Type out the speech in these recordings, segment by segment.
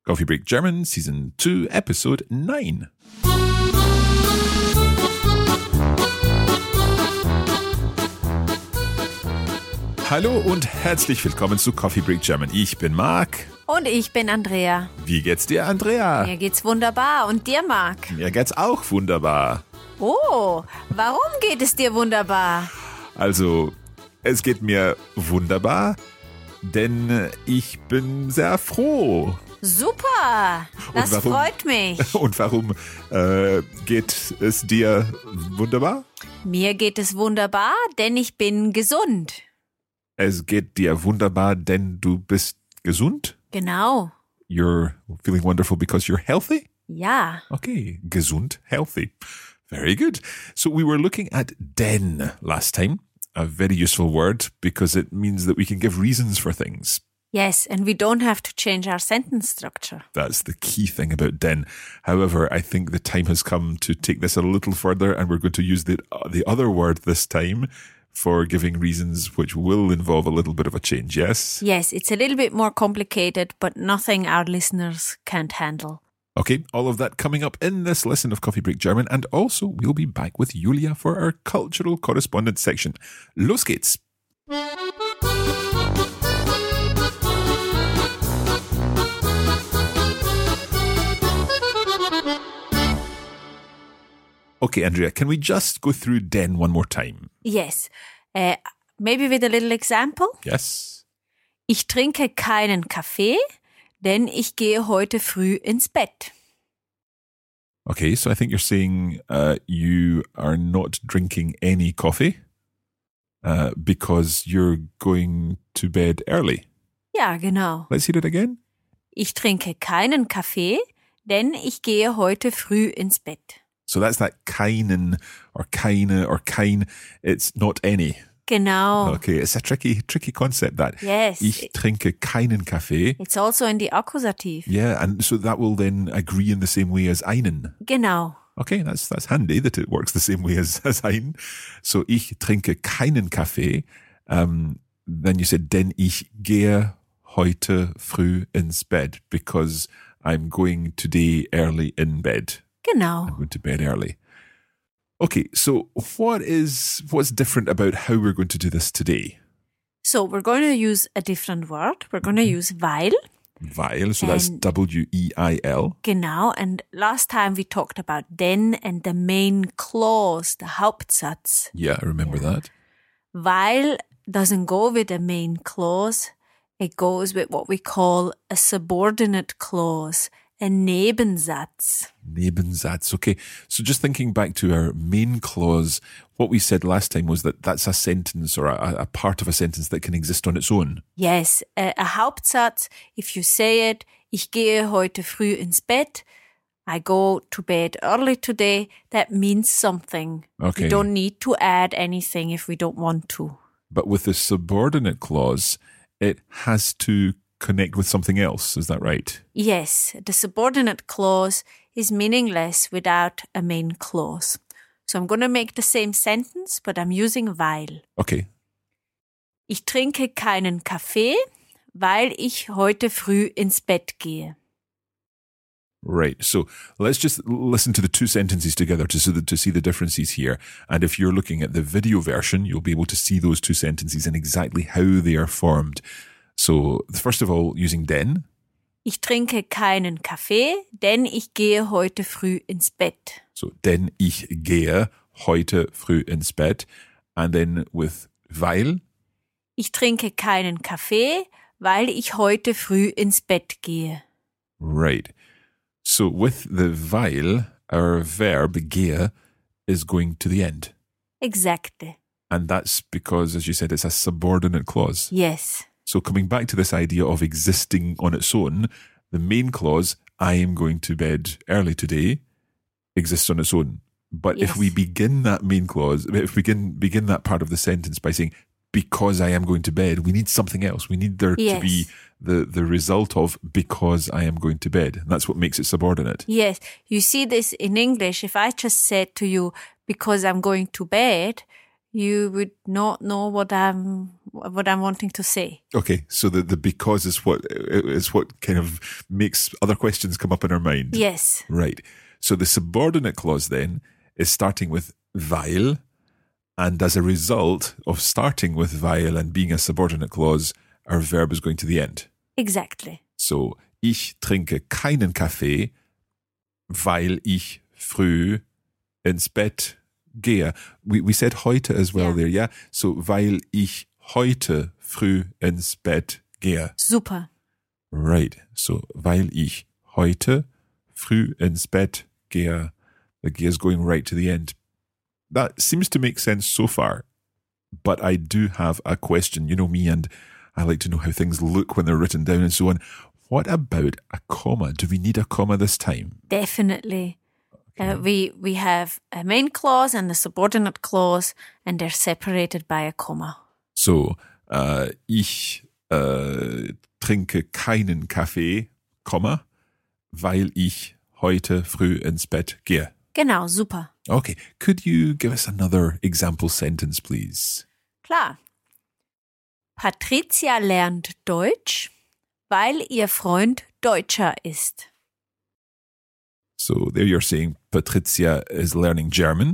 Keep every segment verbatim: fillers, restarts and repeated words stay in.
Coffee Break German, Season two, Episode nine. Hallo und herzlich willkommen zu Coffee Break German. Ich bin Marc. Und ich bin Andrea. Wie geht's dir, Andrea? Mir geht's wunderbar. Und dir, Marc? Mir geht's auch wunderbar. Oh, warum geht es dir wunderbar? Also, es geht mir wunderbar, denn ich bin sehr froh. Super, das warum, freut mich. Und warum äh, geht es dir wunderbar? Mir geht es wunderbar, denn ich bin gesund. Es geht dir wunderbar, denn du bist gesund? Genau. You're feeling wonderful because you're healthy? Ja. Okay, gesund, healthy. Very good. So we were looking at denn last time, a very useful word because it means that we can give reasons for things. Yes, and we don't have to change our sentence structure. That's the key thing about denn. However, I think the time has come to take this a little further, and we're going to use the uh, the other word this time for giving reasons which will involve a little bit of a change, yes? Yes, it's a little bit more complicated, but nothing our listeners can't handle. Okay, all of that coming up in this lesson of Coffee Break German, and also we'll be back with Julia for our cultural correspondence section. Los geht's! Okay, Andrea, can we just go through denn one more time? Yes. Uh, maybe with a little example? Yes. Ich trinke keinen Kaffee, denn ich gehe heute früh ins Bett. Okay, so I think you're saying uh, you are not drinking any coffee uh, because you're going to bed early. Ja, genau. Let's hear it again. Ich trinke keinen Kaffee, denn ich gehe heute früh ins Bett. So that's that keinen or keine or kein. It's not any. Genau. Okay, it's a tricky, tricky concept that. Yes. Ich trinke keinen Kaffee. It's also in the accusative. Yeah, and so that will then agree in the same way as einen. Genau. Okay, that's that's handy that it works the same way as, as ein. So ich trinke keinen Kaffee. Um, then you said, denn ich gehe heute früh ins Bett because I'm going today early in bed. Genau. I'm going to bed early. Okay, so what is what's different about how we're going to do this today? So we're going to use a different word. We're going to use weil. Weil, so that's W E I L. Genau, and last time we talked about denn and the main clause, the Hauptsatz. Yeah, I remember yeah. that. Weil doesn't go with the main clause. It goes with what we call a subordinate clause. A Nebensatz. Nebensatz. Okay. So just thinking back to our main clause, what we said last time was that that's a sentence or a, a part of a sentence that can exist on its own. Yes. A, a Hauptsatz, if you say it, ich gehe heute früh ins Bett, I go to bed early today, that means something. Okay. We don't need to add anything if we don't want to. But with the subordinate clause, it has to connect with something else, is that right? Yes, the subordinate clause is meaningless without a main clause. So I'm going to make the same sentence, but I'm using weil. Okay. Ich trinke keinen Kaffee, weil ich heute früh ins Bett gehe. Right. So let's just listen to the two sentences together to, so that, to see the differences here. And if you're looking at the video version, you'll be able to see those two sentences and exactly how they are formed. So, first of all, using denn. Ich trinke keinen Kaffee, denn ich gehe heute früh ins Bett. So, denn ich gehe heute früh ins Bett. And then with weil. Ich trinke keinen Kaffee, weil ich heute früh ins Bett gehe. Right. So, with the weil, our verb gehe is going to the end. Exactly. And that's because, as you said, it's a subordinate clause. Yes. So coming back to this idea of existing on its own, the main clause, I am going to bed early today, exists on its own. But yes. if we begin that main clause, if we begin, begin that part of the sentence by saying, because I am going to bed, we need something else. We need there yes. to be the, the result of because I am going to bed. And that's what makes it subordinate. Yes. You see this in English. If I just said to you, because I'm going to bed, you would not know what I'm what I'm wanting to say. Okay, so the, the because is what is what kind of makes other questions come up in our mind. Yes. Right. So the subordinate clause then is starting with weil, and as a result of starting with weil and being a subordinate clause, our verb is going to the end. Exactly. So, ich trinke keinen Kaffee, weil ich früh ins Bett gehe. We, we said heute as well Yeah. there, yeah? So, weil ich heute früh ins Bett gehe. Super. Right. So, weil ich heute früh ins Bett gehe. The gehe is going right to the end. That seems to make sense so far. But I do have a question. You know me, and I like to know how things look when they're written down and so on. What about a comma? Do we need a comma this time? Definitely. Uh, we we have a main clause and a subordinate clause, and they're separated by a comma. So, uh, ich uh, trinke keinen Kaffee, Komma, weil ich heute früh ins Bett gehe. Genau, super. Okay, could you give us another example sentence, please? Klar. Patricia lernt Deutsch, weil ihr Freund Deutscher ist. So there you're saying Patricia is learning German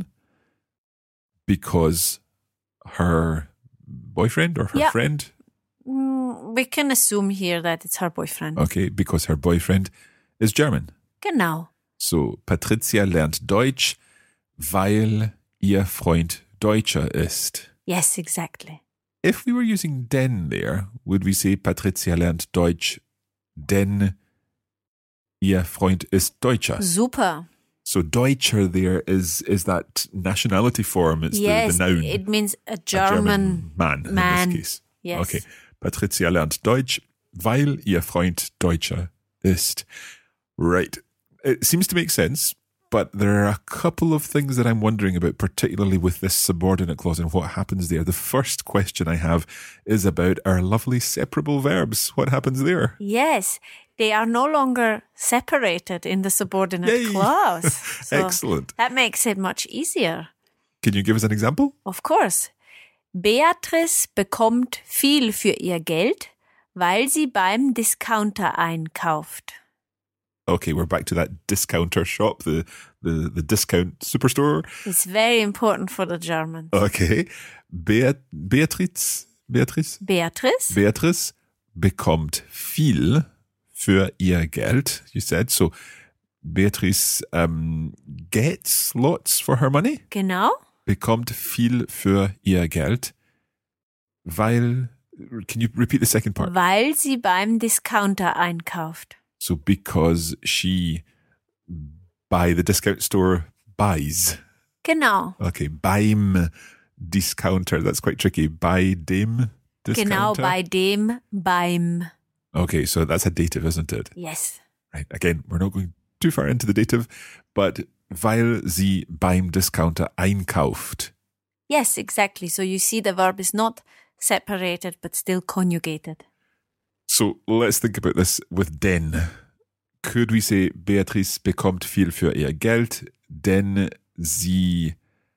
because her boyfriend or her Yeah. friend? Mm, we can assume here that it's her boyfriend. Okay, because her boyfriend is German. Genau. So Patricia lernt Deutsch, weil ihr Freund Deutscher ist. Yes, exactly. If we were using denn there, would we say Patricia lernt Deutsch, denn ihr Freund ist Deutscher? Super. So Deutscher there is is that nationality form. It's yes, the, the noun. it means a A German, man, man. in this case. Yes. Okay. Patricia lernt Deutsch, weil ihr Freund Deutscher ist. Right. It seems to make sense, but there are a couple of things that I'm wondering about, particularly with this subordinate clause and what happens there. The first question I have is about our lovely separable verbs. What happens there? Yes, they are no longer separated in the subordinate Yay. clause. So Excellent. that makes it much easier. Can you give us an example? Of course. Beatrice bekommt viel für ihr Geld, weil sie beim Discounter einkauft. Okay, we're back to that discounter shop, the, the, the discount superstore. It's very important for the Germans. Okay. Beat, Beatrice, Beatrice? Beatrice Beatrice bekommt viel für ihr Geld, you said. So Beatrice um, gets lots for her money, Genau. bekommt viel für ihr Geld, weil, can you repeat the second part? Weil sie beim Discounter einkauft. So because she, by the discount store, buys. Genau. Okay, beim Discounter, that's quite tricky. Bei dem Discounter? Genau, bei dem, beim. Okay, so that's a dative, isn't it? Yes. Right. Again, we're not going too far into the dative, but weil sie beim Discounter einkauft. Yes, exactly. So you see the verb is not separated but still conjugated. So let's think about this with denn. Could we say Beatrice bekommt viel für ihr Geld, denn sie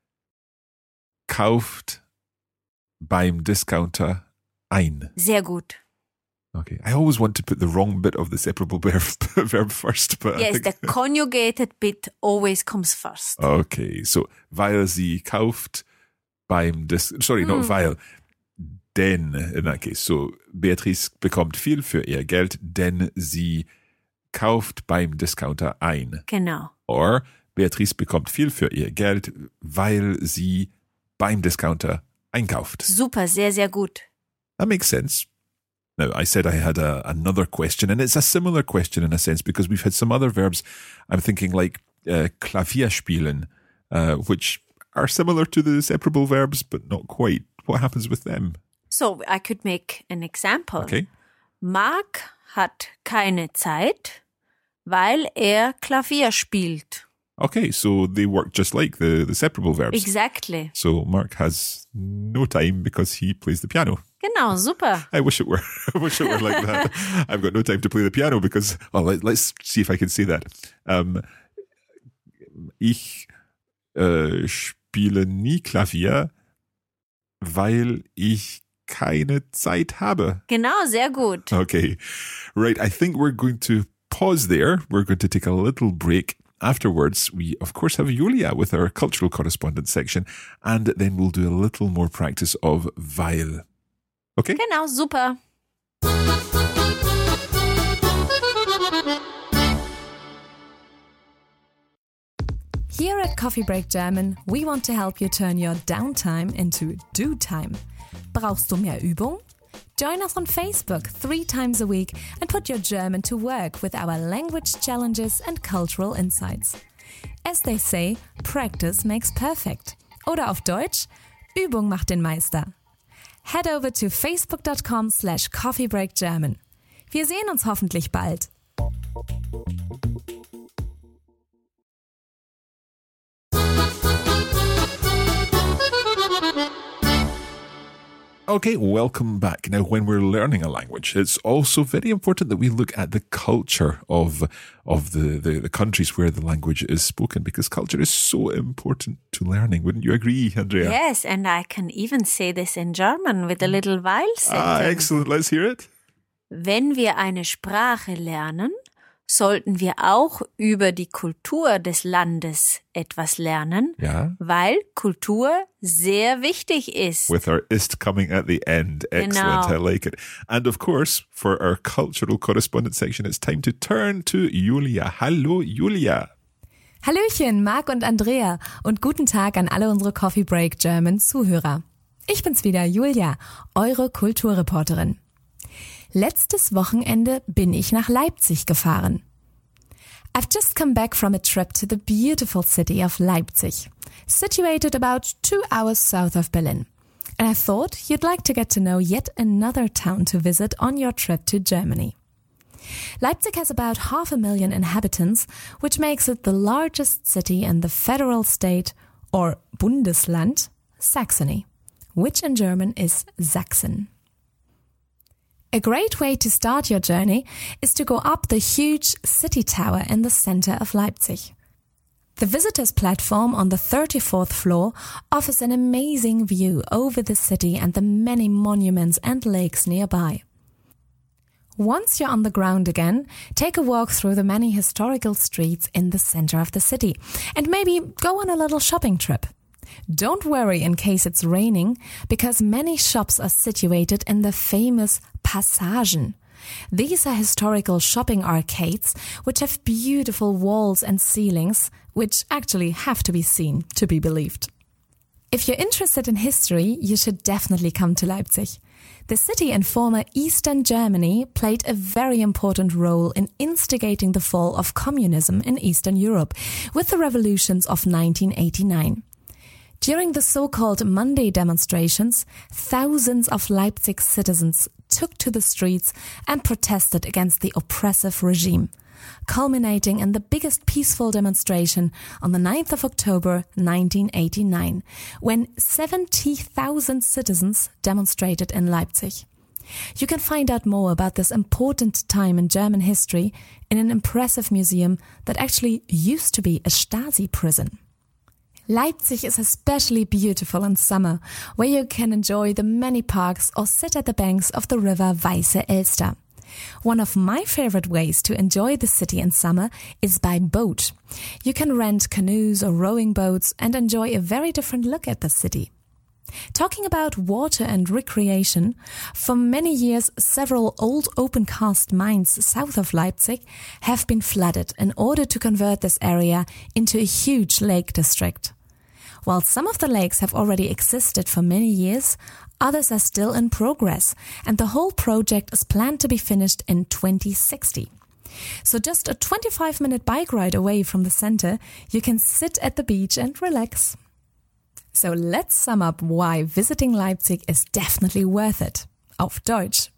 kauft beim Discounter ein? Sehr gut. Okay. I always want to put the wrong bit of the separable verb, verb first, but I Yes, think the conjugated bit always comes first. Okay, so weil sie kauft beim Dis sorry, not weil, denn in that case. So Beatrice bekommt viel für ihr Geld, denn sie kauft beim Discounter ein. Genau. Or Beatrice bekommt viel für ihr Geld, weil sie beim Discounter einkauft. Super, sehr, sehr gut. That makes sense. Now, I said I had a, another question, and it's a similar question in a sense because we've had some other verbs. I'm thinking like uh, Klavier spielen, uh, which are similar to the separable verbs, but not quite. What happens with them? So, I could make an example. Okay. Marc hat keine Zeit, weil er Klavier spielt. Okay, so they work just like the, the separable verbs. Exactly. So Mark has no time because he plays the piano. Genau, super. I wish it were. I wish it were like that. I've got no time to play the piano because. Oh, let, let's see if I can say that. Um, ich uh, spiele nie Klavier, weil ich keine Zeit habe. Genau, sehr gut. Okay, right. I think we're going to pause there. We're going to take a little break. Afterwards, we of course have Julia with our cultural correspondence section, and then we'll do a little more practice of weil. Okay? Genau, super. Here at Coffee Break German, we want to help you turn your downtime into do time. Brauchst du mehr Übung? Join us on Facebook three times a week and put your German to work with our language challenges and cultural insights. As they say, practice makes perfect. Oder auf Deutsch, Übung macht den Meister. Head over to facebook.com slash coffeebreakgerman. Wir sehen uns hoffentlich bald. Okay, welcome back. Now, when we're learning a language, it's also very important that we look at the culture of of the, the, the countries where the language is spoken, because culture is so important to learning. Wouldn't you agree, Andrea? Yes, and I can even say this in German with a little weil sentence. Ah, excellent. Let's hear it. Wenn wir eine Sprache lernen, sollten wir auch über die Kultur des Landes etwas lernen, Ja. weil Kultur sehr wichtig ist. With our ist coming at the end. Excellent. Genau. I like it. And of course, for our cultural correspondence section, it's time to turn to Julia. Hallo, Julia. Hallöchen, Marc und Andrea und guten Tag an alle unsere Coffee Break German Zuhörer. Ich bin's wieder, Julia, eure Kulturreporterin. Letztes Wochenende bin ich nach Leipzig gefahren. I've just come back from a trip to the beautiful city of Leipzig, situated about two hours south of Berlin. And I thought you'd like to get to know yet another town to visit on your trip to Germany. Leipzig has about half a million inhabitants, which makes it the largest city in the federal state, or Bundesland, Saxony, which in German is Sachsen. A great way to start your journey is to go up the huge city tower in the center of Leipzig. The visitors platform on the thirty-fourth floor offers an amazing view over the city and the many monuments and lakes nearby. Once you're on the ground again, take a walk through the many historical streets in the center of the city and maybe go on a little shopping trip. Don't worry in case it's raining, because many shops are situated in the famous Passagen. These are historical shopping arcades which have beautiful walls and ceilings, which actually have to be seen to be believed. If you're interested in history, you should definitely come to Leipzig. The city in former Eastern Germany played a very important role in instigating the fall of communism in Eastern Europe with the revolutions of nineteen eighty-nine. During the so-called Monday demonstrations, thousands of Leipzig citizens took to the streets and protested against the oppressive regime, culminating in the biggest peaceful demonstration on the ninth of October nineteen eighty-nine, when seventy thousand citizens demonstrated in Leipzig. You can find out more about this important time in German history in an impressive museum that actually used to be a Stasi prison. Leipzig is especially beautiful in summer, where you can enjoy the many parks or sit at the banks of the river Weiße Elster. One of my favorite ways to enjoy the city in summer is by boat. You can rent canoes or rowing boats and enjoy a very different look at the city. Talking about water and recreation, for many years several old open-cast mines south of Leipzig have been flooded in order to convert this area into a huge lake district. While some of the lakes have already existed for many years, others are still in progress, and the whole project is planned to be finished in twenty sixty. So just a twenty-five minute bike ride away from the center, you can sit at the beach and relax. So let's sum up why visiting Leipzig is definitely worth it. Auf Deutsch.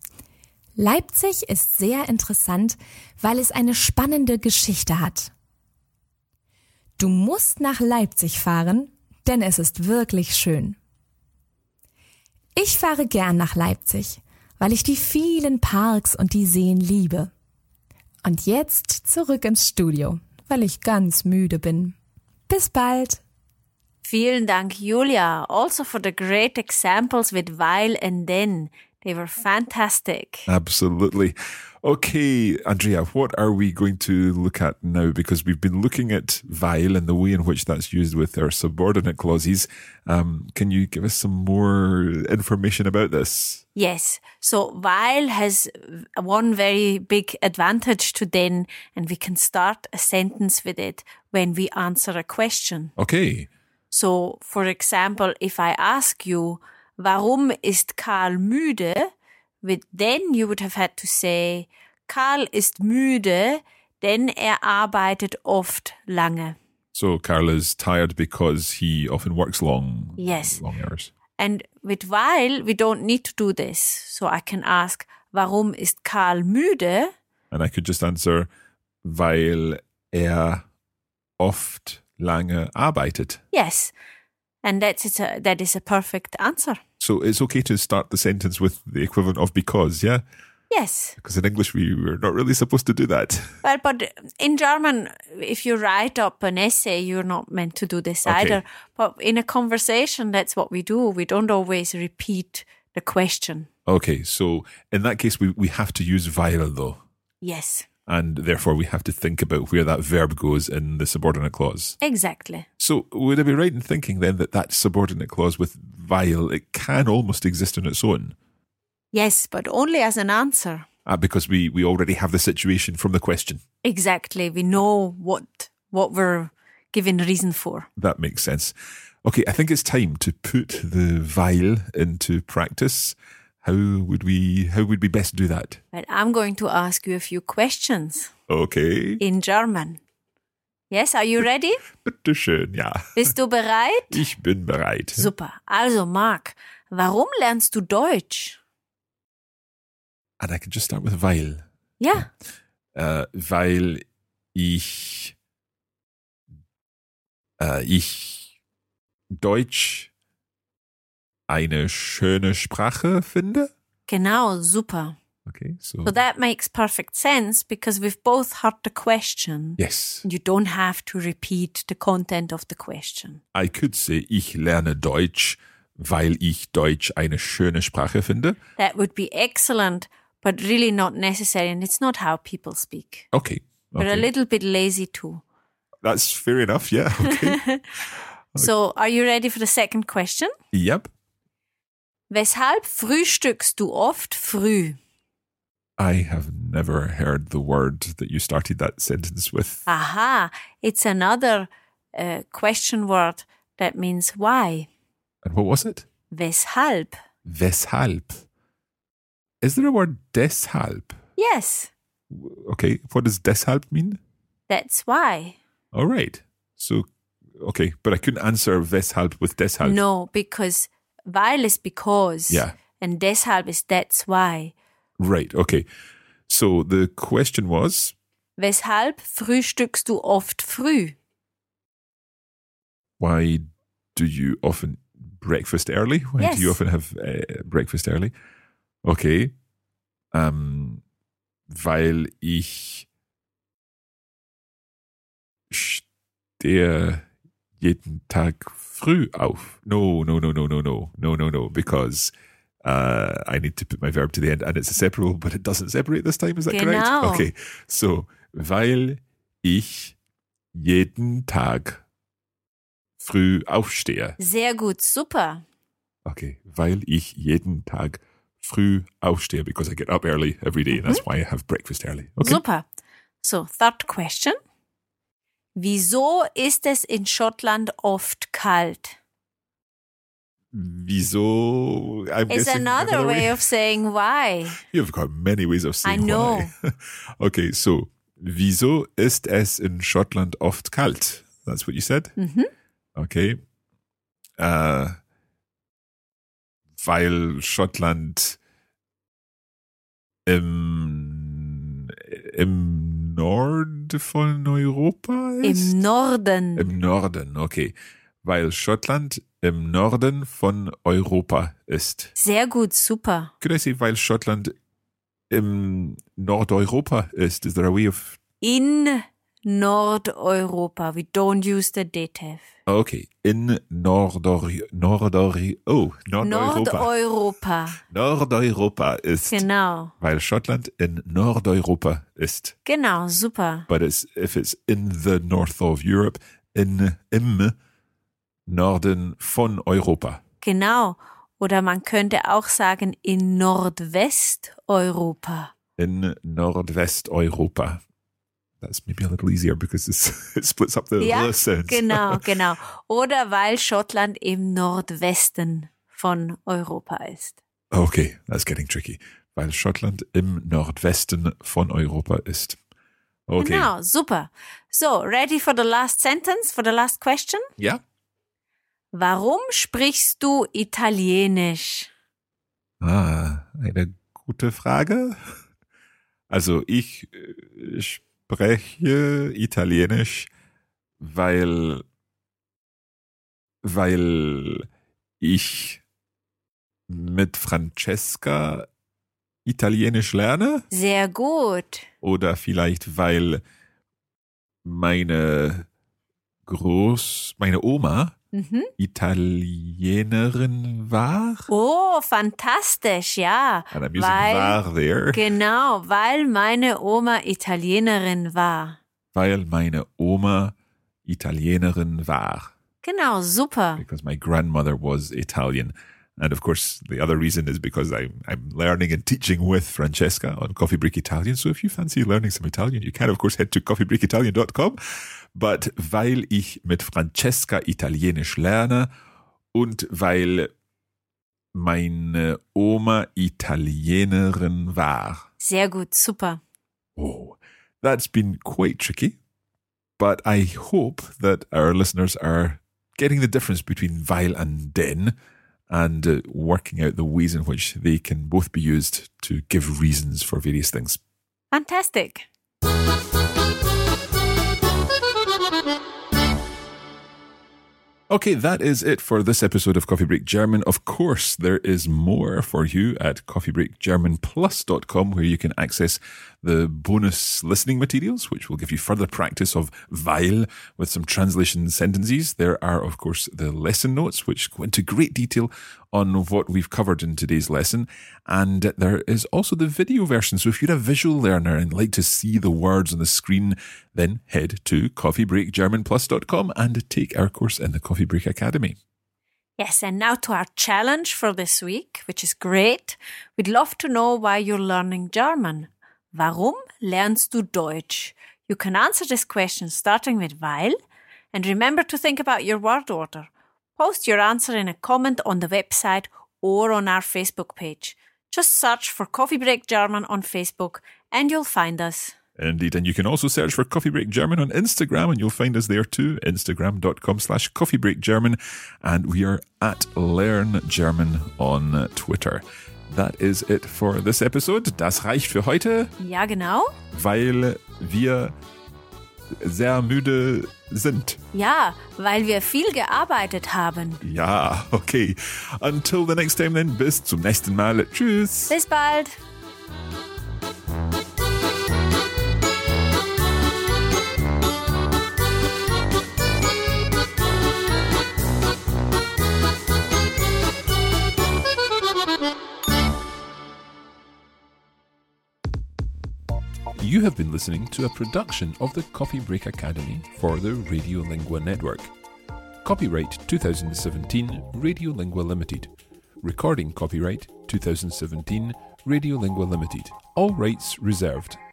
Leipzig ist sehr interessant, weil es eine spannende Geschichte hat. Du musst nach Leipzig fahren, denn es ist wirklich schön. Ich fahre gern nach Leipzig, weil ich die vielen Parks und die Seen liebe. Und jetzt zurück ins Studio, weil ich ganz müde bin. Bis bald! Vielen Dank, Julia, also for the great examples with while and then. They were fantastic. Absolutely. Okay, Andrea, what are we going to look at now? Because we've been looking at weil and the way in which that's used with our subordinate clauses. Um, can you give us some more information about this? Yes. So weil has one very big advantage to then, and we can start a sentence with it when we answer a question. Okay. So, for example, if I ask you, warum ist Karl müde? With then you would have had to say, Karl ist müde, denn er arbeitet oft lange. So Karl is tired because he often works long, Yes. long hours. And with weil, we don't need to do this. So I can ask, warum ist Karl müde? And I could just answer, weil er oft lange arbeitet. Yes. And that's a, that is a perfect answer. So it's okay to start the sentence with the equivalent of because, yeah? Yes. Because in English, we were not really supposed to do that. Well, but in German, if you write up an essay, you're not meant to do this Okay. either. But in a conversation, that's what we do. We don't always repeat the question. Okay, so in that case, we, we have to use weil, though. Yes, And therefore, we have to think about where that verb goes in the subordinate clause. exactly. So would I be right in thinking then that that subordinate clause with weil, it can almost exist on its own? Yes, but only as an answer. Ah, because we, we already have the situation from the question. Exactly. We know what what we're given reason for. That makes sense. Okay, I think it's time to put the weil into practice. How would we how would we best do that? But I'm going to ask you a few questions Okay. in German. Yes, are you ready? Bitte schön, ja. Bist du bereit? Ich bin bereit. Super. Also, Marc, warum lernst du Deutsch? And I can just start with weil. Ja, Äh, weil ich äh, ich Deutsch eine schöne Sprache finde. genau, super. Okay, so, So that makes perfect sense because we've both heard the question. yes, You don't have to repeat the content of the question. I could say ich lerne Deutsch, weil ich Deutsch eine schöne Sprache finde. That would be excellent, but really not necessary, and it's not how people speak. Okay, We're a okay. little bit lazy too. That's fair enough. Yeah. Okay. So, are you ready for the second question? Yep. Weshalb frühstückst du oft früh? I have never heard the word that you started that sentence with. Aha, it's another uh, question word that means why. And what was it? Weshalb? Weshalb. Is there a word deshalb? Yes, Okay, what does deshalb mean? that's why. All right. So, okay, but I couldn't answer weshalb with deshalb. No, because weil is because. Yeah. And deshalb is that's why. Right, okay. So the question was, Weshalb frühstückst du oft früh? why do you often breakfast early? Why Yes. do you often have uh, breakfast early? Okay. Ähm, weil ich stehe jeden Tag früh auf. No, no, no, no, no, no, no, no, no, because uh, I need to put my verb to the end and it's a separable, but it doesn't separate this time. Is that correct? Genau. Okay. So, weil ich jeden Tag früh aufstehe. Sehr gut, super. Okay, weil ich jeden Tag früh aufstehe, because I get up early every day, and that's why I have breakfast early. Okay. Super. So, third question. Wieso ist es in Schottland oft kalt? Wieso? I'm It's guessing another way of saying why. You've got many ways of saying I know. why. Okay, so wieso ist es in Schottland oft kalt? That's what you said? Mhm. Okay. Äh, weil Schottland im, im Norden von Europa ist? Im Norden. Im Norden, okay. Weil Schottland im Norden von Europa ist. Sehr gut, super. Could I say, weil Schottland im Nordeuropa ist? Is there a way of... In Nordeuropa. We don't use the dative. Okay, in Nordor, Nordor, oh, Nordeuropa. Nordeuropa. Nordeuropa ist, Genau. weil Schottland in Nordeuropa ist. Genau, super. But it's, if it's in the north of Europe, in, im Norden von Europa. Genau. Oder man könnte auch sagen in Nordwesteuropa. In Nordwesteuropa. That's maybe a little easier because it's, it splits up the Ja, sounds. genau, genau. Oder weil Schottland im Nordwesten von Europa ist. Okay, that's getting tricky. Weil Schottland im Nordwesten von Europa ist. Okay. Genau, super. So, ready for the last sentence, for the last question? Ja. Warum sprichst du Italienisch? Ah, eine gute Frage. Also ich äh, spreche Italienisch, weil, weil ich mit Francesca Italienisch lerne. Sehr gut. Oder vielleicht, weil meine Groß, meine Oma Mhm. Italienerin war. Oh, fantastisch, ja. And I'm using Weil, war there. genau, weil meine Oma Italienerin war. Weil meine Oma Italienerin war. Genau, super. Because my grandmother was Italian. And of course, the other reason is because I'm, I'm learning and teaching with Francesca on Coffee Break Italian. So if you fancy learning some Italian, you can, of course, head to coffee break italian dot com. But weil ich mit Francesca Italienisch lerne und weil meine Oma Italienerin war. Sehr gut, super. Oh, that's been quite tricky. But I hope that our listeners are getting the difference between weil and denn and uh, working out the ways in which they can both be used to give reasons for various things. Fantastic. Okay, that is it for this episode of Coffee Break German. Of course, there is more for you at coffee break german plus dot com, where you can access the bonus listening materials, which will give you further practice of weil with some translation sentences. There are, of course, the lesson notes, which go into great detail on what we've covered in today's lesson. And there is also the video version. So if you're a visual learner and like to see the words on the screen, then head to coffee break german plus dot com and take our course in the Coffee Break Academy. Yes, and now to our challenge for this week, which is great. We'd love to know why you're learning German. Warum lernst du Deutsch? You can answer this question starting with weil, and remember to think about your word order. Post your answer in a comment on the website or on our Facebook page. Just search for Coffee Break German on Facebook and you'll find us. Indeed, and you can also search for Coffee Break German on Instagram and you'll find us there too, instagram.com slash Coffee Break German, and we are at Learn German on Twitter. That is it for this episode. Das reicht für heute. Ja, genau. Weil wir sehr müde sind. Ja, weil wir viel gearbeitet haben. Ja, okay. Until the next time then, bis zum nächsten Mal. Tschüss. Bis bald. You have been listening to a production of the Coffee Break Academy for the Radiolingua Network. Copyright twenty seventeen Radiolingua Limited. Recording copyright twenty seventeen Radiolingua Limited. All rights reserved.